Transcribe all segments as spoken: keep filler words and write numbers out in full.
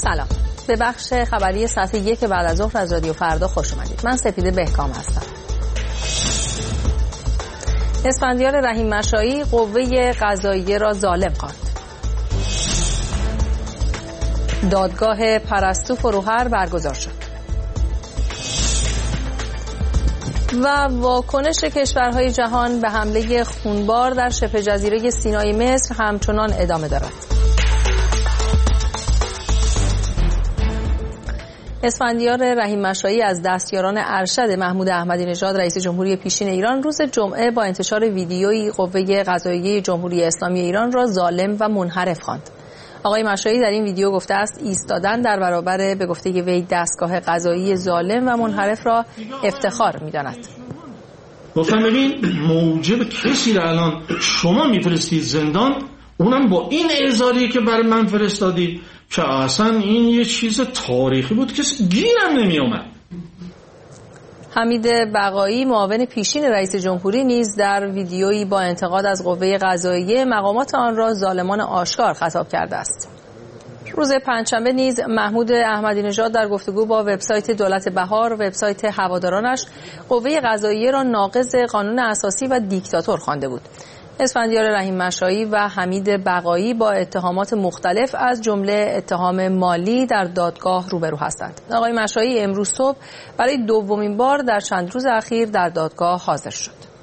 سلام، به بخش خبری ساعت یک بعد از ظهر از رادیو فردا خوش اومدید. من سپیده بهکام هستم. اسفندیار رحیم مشایی قوه قضاییه را ظالم خواند. دادگاه پرستو فروهر برگزار شد. و واکنش کشورهای جهان به حمله خونبار در شبه جزیره سینای مصر همچنان ادامه دارد. اسفندیار رحیم مشایی از دستیاران ارشد محمود احمدی نژاد رئیس جمهوری پیشین ایران روز جمعه با انتشار ویدیویی قوه قضاییه جمهوری اسلامی ایران را ظالم و منحرف خواند. آقای مشایی در این ویدیو گفته است ایستادن در برابر به گفته وی دستگاه قضایی ظالم و منحرف را افتخار می‌داند. گفتم ببین موجب کسی را الان شما میفرستید زندان، اونم با این اعزاریه که برای من فرستادی که اصلا این یه چیز تاریخی بود، کسی گیرم نمی اومد. حمید بقایی معاون پیشین رئیس جمهوری نیز در ویدیویی با انتقاد از قوه قضاییه مقامات آن را ظالمان آشکار خطاب کرده است. روز پنجشنبه نیز محمود احمدی نژاد در گفتگو با وبسایت دولت بهار، وبسایت هوادارانش، قوه قضاییه را ناقض قانون اساسی و دیکتاتور خوانده بود. اسفندیار رحیم مشایی و حمید بقایی با اتهامات مختلف از جمله اتهام مالی در دادگاه روبرو هستند. آقای مشایی امروز صبح برای دومین بار در چند روز اخیر در دادگاه حاضر شد.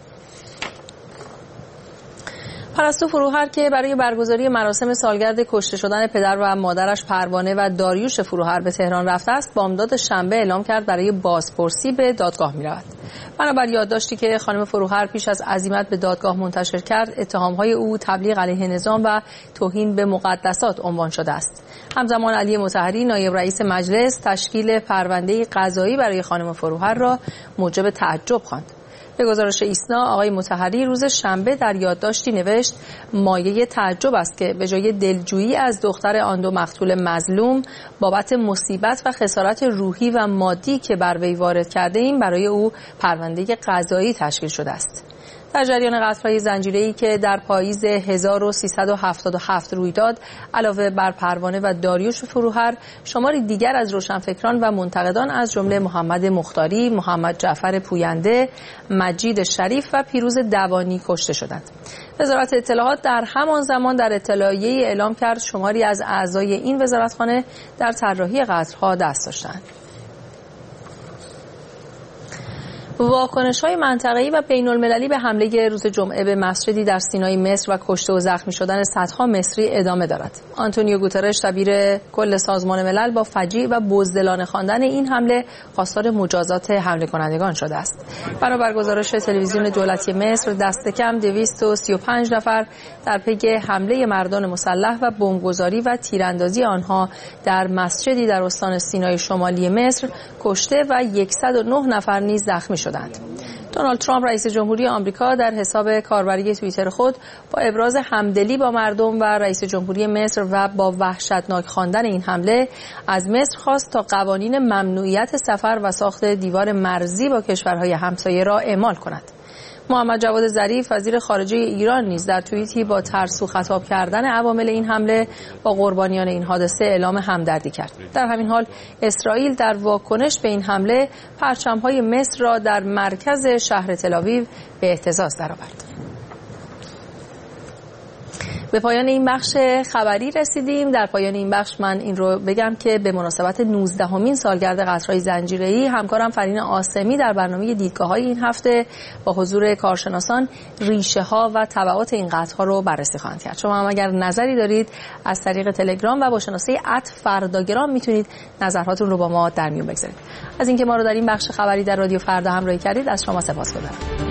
پرستو فروهر که برای برگزاری مراسم سالگرد کشته شدن پدر و مادرش پروانه و داریوش فروهر به تهران رفته است، بامداد شنبه اعلام کرد برای بازپرسی به دادگاه می‌رود. بنابر یادداشتی که خانم فروهر پیش از عزیمت به دادگاه منتشر کرد، اتهام‌های او تبلیغ علیه نظام و توهین به مقدسات عنوان شده است. همزمان علی مطهری نایب رئیس مجلس تشکیل پرونده قضایی برای خانم فروهر را موجب تعجب خواند. به گزارش ایسنا، آقای مطهری روز شنبه در یادداشتی نوشت مایه تعجب است که به جای دلجویی از دختر آن دو مقتول مظلوم بابت مصیبت و خسارت روحی و مادی که بر وی وارد کرده ایم، برای او پرونده قضایی تشکیل شده است. در جریان قتل‌های زنجیره‌ای که در پاییز هزار و سیصد و هفتاد و هفت روی داد، علاوه بر پروانه و داریوش فروهر، شماری دیگر از روشنفکران و منتقدان از جمله محمد مختاری، محمد جعفر پوینده، مجید شریف و پیروز دوانی کشته شدند. وزارت اطلاعات در همان زمان در اطلاعیه‌ای اعلام کرد شماری از اعضای این وزارتخانه در طراحی قتل‌ها دست داشتند. واکنش‌های منطقه‌ای و بین‌المللی به حمله روز جمعه به مسجدی در سینای مصر و کشته و زخمی شدن صدها مصری ادامه دارد. آنتونیو گوترش دبیر کل سازمان ملل با فجیع و بزدلانه خواندن این حمله خواستار مجازات حمله کنندگان شده است. بنابر گزارش تلویزیون دولتی مصر، دست کم دویست و سی و پنج نفر در پی حمله مردان مسلح و بمبگذاری و تیراندازی آنها در مسجدی در استان سینای شمالی مصر کشته و صد و نه نفر نیز زخمی شدند. دونالد ترامپ رئیس جمهوری آمریکا در حساب کاربری توییتر خود با ابراز همدلی با مردم و رئیس جمهوری مصر و با وحشتناک خواندن این حمله از مصر خواست تا قوانین ممنوعیت سفر و ساخت دیوار مرزی با کشورهای همسایه را اعمال کند. محمد جواد ظریف وزیر خارجه ایران نیز در توییتی با ترسو خطاب کردن عوامل این حمله با قربانیان این حادثه اعلام همدردی کرد. در همین حال اسرائیل در واکنش به این حمله پرچم‌های مصر را در مرکز شهر تل‌آویو به اهتزاز درآورد. به پایان این بخش خبری رسیدیم. در پایان این بخش من این رو بگم که به مناسبت نوزدهمین سالگرد قتل‌های زنجیره‌ای همکارم فرین آسمی در برنامه دیدگاه‌های این هفته با حضور کارشناسان ریشه‌ها و تبعات این قتل‌ها رو بررسی خواهند کرد. شما هم اگر نظری دارید از طریق تلگرام و با شناسه ات فرداگرام میتونید نظرهاتون رو با ما در میون بگذارید. از اینکه ما رو در این بخش خبری در رادیو فردا همراهی کردید از شما سپاسگزارم.